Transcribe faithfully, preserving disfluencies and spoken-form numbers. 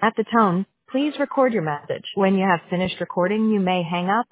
At the tone, please record your message. When you have finished recording, you may hang up.